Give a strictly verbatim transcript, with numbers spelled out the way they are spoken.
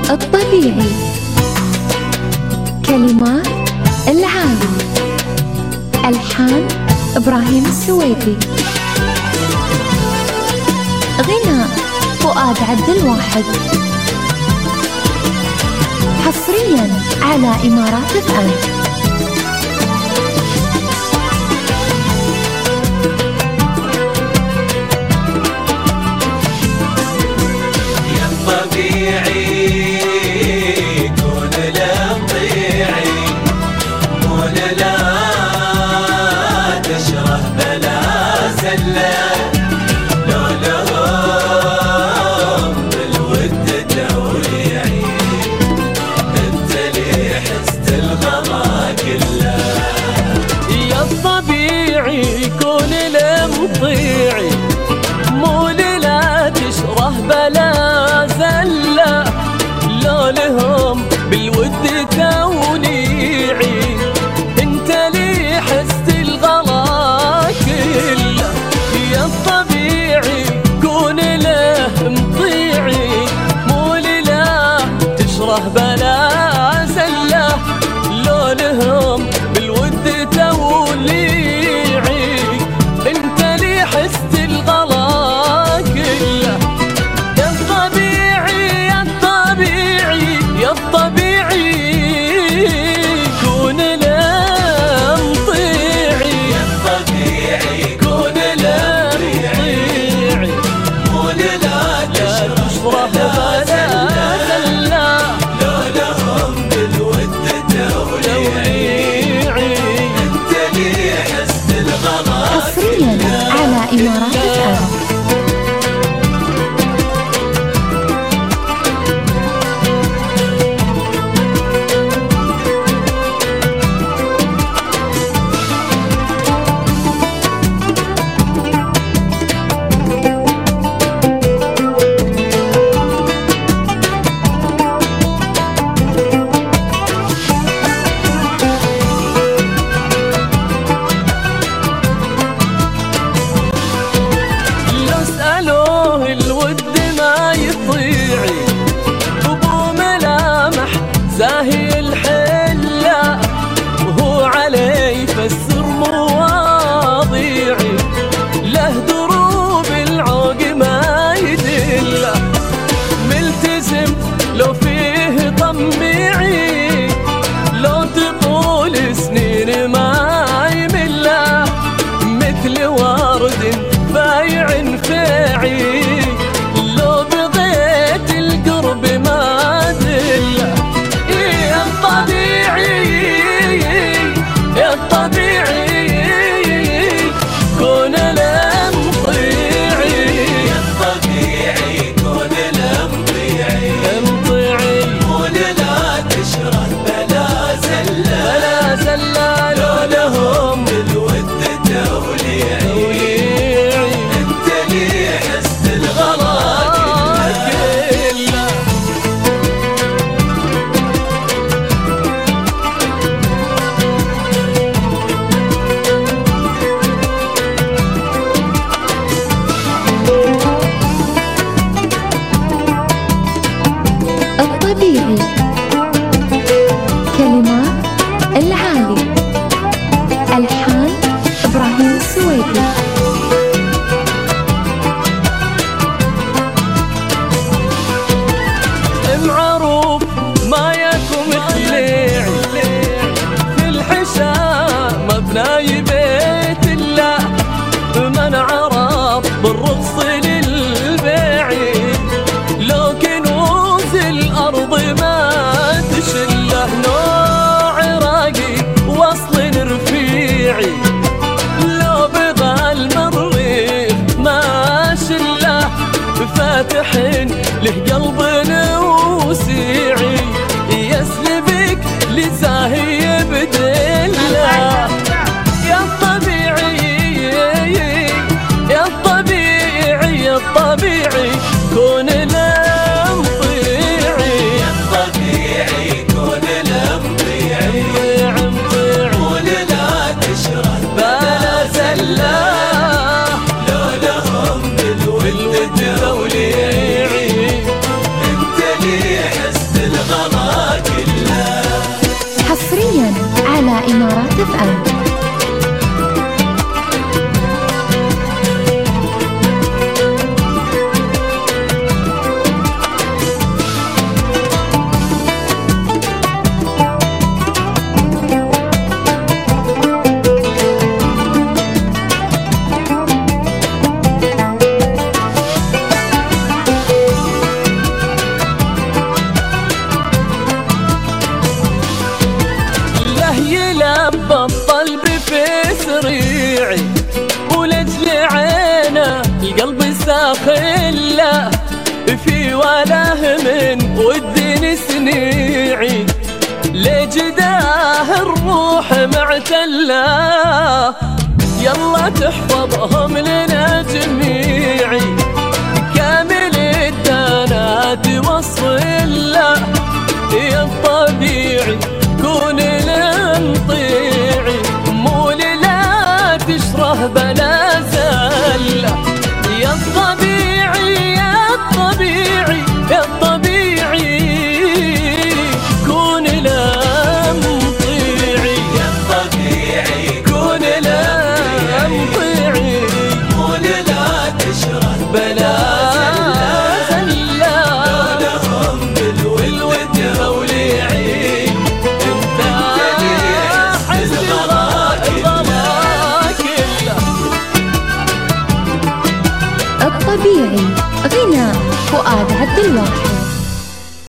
الطبيعي. كلمات العالي، ألحان إبراهيم السويدي، غناء فؤاد عبد الواحد. حصريا على إمارات اف ام. طيعي مو لا تشره بلا زلة، لو لهم بالود توليعي انت لي حست الغلا كله. يا الطبيعي كون له مطيعي مو لا تشره بلا زلة، لو لهم بالود توليعي انت حست الغلا كله. يا الطبيعي يا الطبيعي يا الطبيعي كون له مطيعي، يا الطبيعي كون له مطيعي مو لا تشره بلا زلة، لو لهم بالود توليعي انت لي حست الغلا. حصريا على إمارات اف ام. زاهي الحلة وهو علي يفسر مواضيعي، له دروب العوق ما يدله، ملتزم لو فيه طميعي، لو تقول سنين ما يمله، مثل ورد بايع فاعي، لو بغيت القرب ما دله. يا الطبيعي كون له مطيعي، يا الطبيعي كون له مطيعي مطيعي مو لا تشره بلا زلة بلا زلة، لو لهم بالود توليعي انت لي حست الغلا كله. الطبيعي. كلمات العالي، ألحان إبراهيم السويدي. معروف ما يكون خليعي في الحشا مبناي بيت الله، من عرف بالرخص للبيعي، لو كنوز الأرض ما تشله، نوع عراقي وصل رفيعي، لو بغى المريخ ما شله، فاتح له قلب وسيعي، يسلبك لزاهي بدله. يا الطبيعي يا الطبيعي يا الطبيعي كون له مطيعي، يا الطبيعي كون له مطيعي مطيعي مو لا تشره بلا زلة، لو لهم بالود توليعي انت لي حست اف ام. الطلب في سريعي ولجل عينه القلب ساخن له في وله من ودي سنيعي لجداه الروح معتله يلا تحفظهم لنا جميعي كامل الدانات وصل له يا الطبيعي كون بلا زلة يا الطبيعي يا الطبيعي يا الطبيعي كون لا مطيعي يا الطبيعي كون لا مطيعي كون لا تشرب بلا زلة لونهم بالود موليعي انت حس الطبيعي غناء فؤاد عبد الواحد.